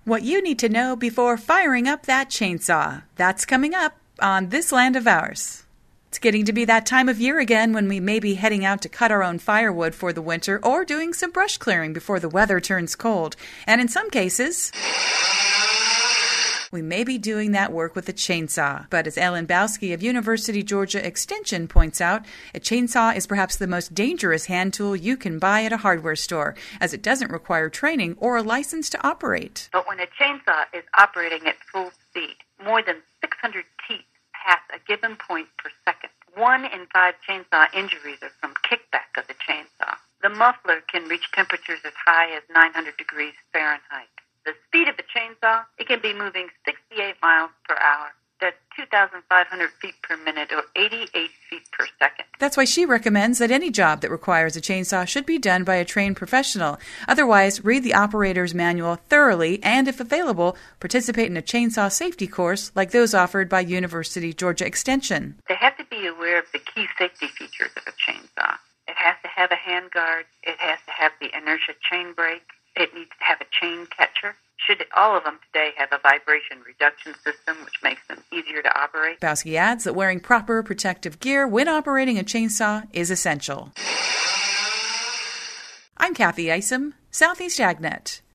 What you need to know before firing up that chainsaw. That's coming up on This Land of Ours. It's getting to be that time of year again when we may be heading out to cut our own firewood for the winter or doing some brush clearing before the weather turns cold. And in some cases, we may be doing that work with a chainsaw. But as Ellen Bowski of University Georgia Extension points out, a chainsaw is perhaps the most dangerous hand tool you can buy at a hardware store, as it doesn't require training or a license to operate. But when a chainsaw is operating at full speed, more than 600 teeth pass a given point per second. 1 in 5 chainsaw injuries are from kickback of the chainsaw. The muffler can reach temperatures as high as 900 degrees Fahrenheit. The speed of a chainsaw, it can be moving 68 miles per hour. That's 2,500 feet per minute or 88 feet per second. That's why she recommends that any job that requires a chainsaw should be done by a trained professional. Otherwise, read the operator's manual thoroughly and, if available, participate in a chainsaw safety course like those offered by University Georgia Extension. They have to be aware of the key safety features of a chainsaw. It has to have a handguard. It has to have the inertia chain brake. It needs to have a chain catcher. All of them today have a vibration reduction system, which makes them easier to operate. Bowski adds that wearing proper protective gear when operating a chainsaw is essential. I'm Kathy Isom, Southeast AgNet.